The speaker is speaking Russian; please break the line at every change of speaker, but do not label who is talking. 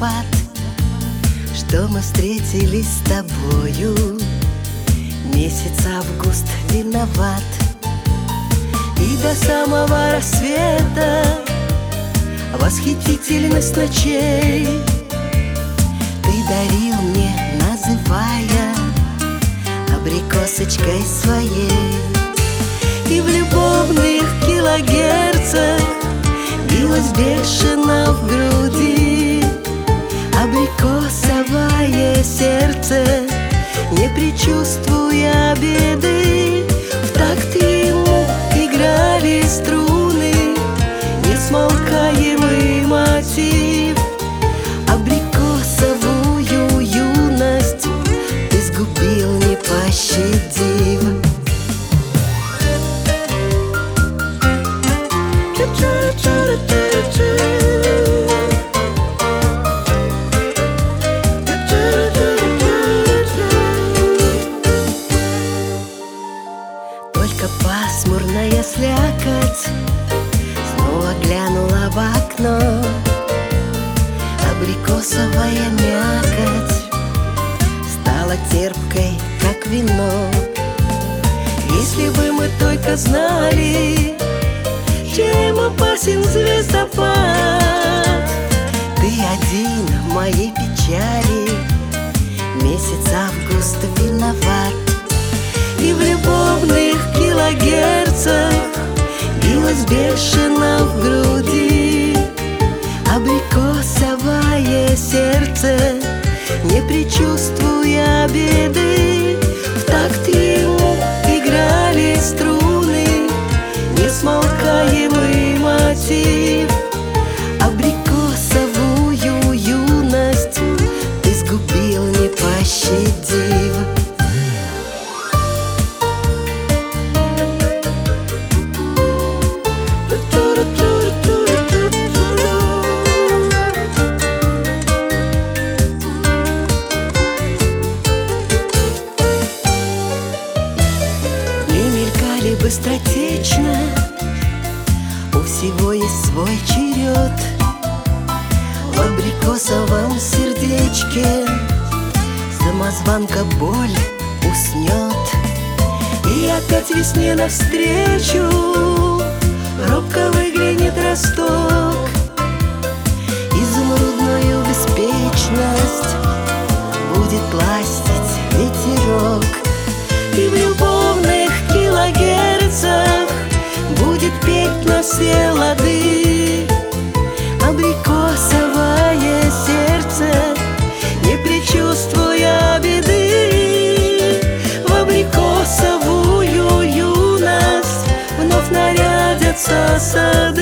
виноват, что мы встретились с тобою. Месяц август виноват, и до самого рассвета восхитительность ночей ты дарил мне, называя абрикосочкой своей. И в любовных килогерцах билось бешено в груди абрикосовое сердце, не предчувствуя беды. В такт ему играли струны, несмолкаемый мотив. Абрикосовую юность ты сгубил, не пощадив. Только пасмурная слякоть снова глянула в окно. Абрикосовая мякоть стала терпкой, как вино. Если бы мы только знали, чем опасен звездопад. Ты один в моей печали, месяц август виноват. И в любовных килогерцах билось бешено в груди абрикосовое сердце, не предчувствуя беды. В такт ему играли струны, несмолкаемый мотив. Абрикосовую юность ты сгубил, не пощадив. Быстротечно, у всего есть свой черед. В абрикосовом сердечке самозванка боль уснет. И опять весне навстречу робко выглянет росток. Изумрудную беспечность будет ластить ветерок. И в любовных килогерцах будет петь на все лады абрикосовое сердце, не предчувствуя беды. В абрикосовую юность вновь нарядятся сады.